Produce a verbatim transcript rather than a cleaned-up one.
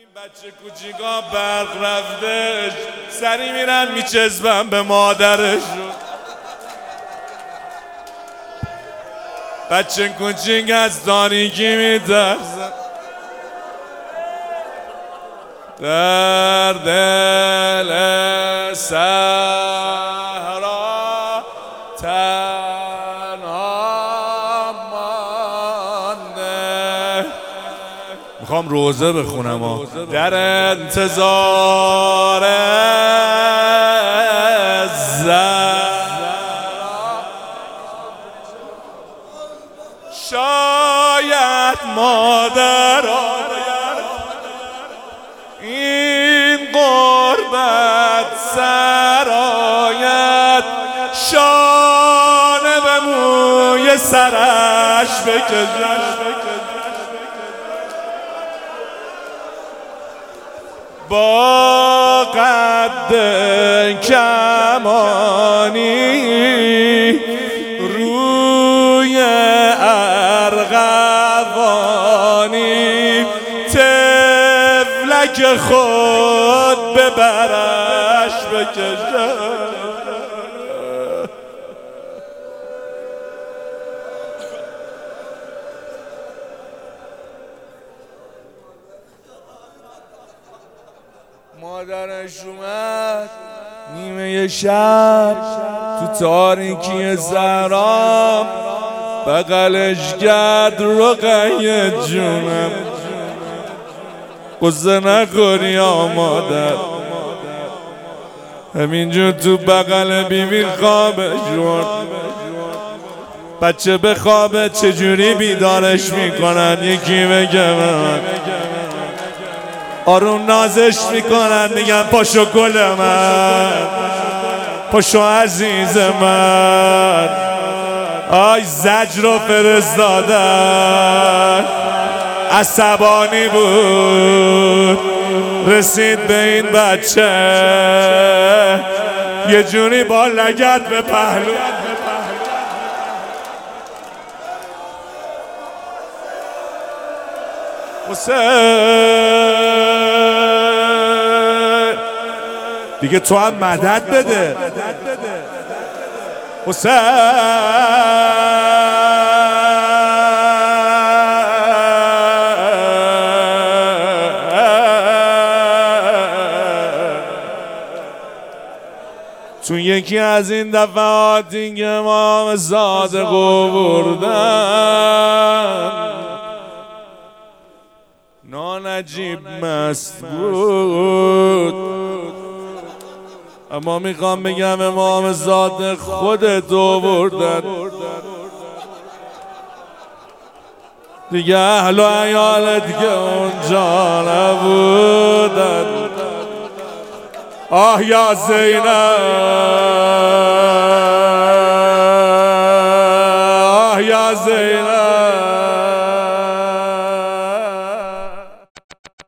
بچه کوچیکا برق رفتش سری میرن میچسبن به مادرشون. بچه کوچیک از تاریکی میترسن، در دل صحرا تنها مانده. میخوام روزه بخونم ها. در انتظار زهرا شاید مادر این غربت سرایت، شانه به موی سرش بکشد، با قد کمانی روی ارغوانی تفلک خود به برش بکشد. مادرش اومد نیمه شب تو تاریکی زهرام بغلش کرد رقیه جونم، قصه نخوری یا مادر. همینجور تو بغل بیبی خوابش برد. بچه به خوابه چجوری بیدارش میکنن یکی بگه من. آروم نازش میکنن میگن پاشو گل من، پاشو عزیز من. آی زجر رو فرستادن، عصبانی بود رسید به این بچه یه جوری با لگد به پهلو. حسین دیگه تو هم مدد بده حسین. تو یکی از این دفعات دیگه امام صادق آوردن، نانجیب مست بود. اما میخوام بگم امام صادق خودت آوردن، دیگه اهل و عیالت که اونجا نبودن. آه یا زینب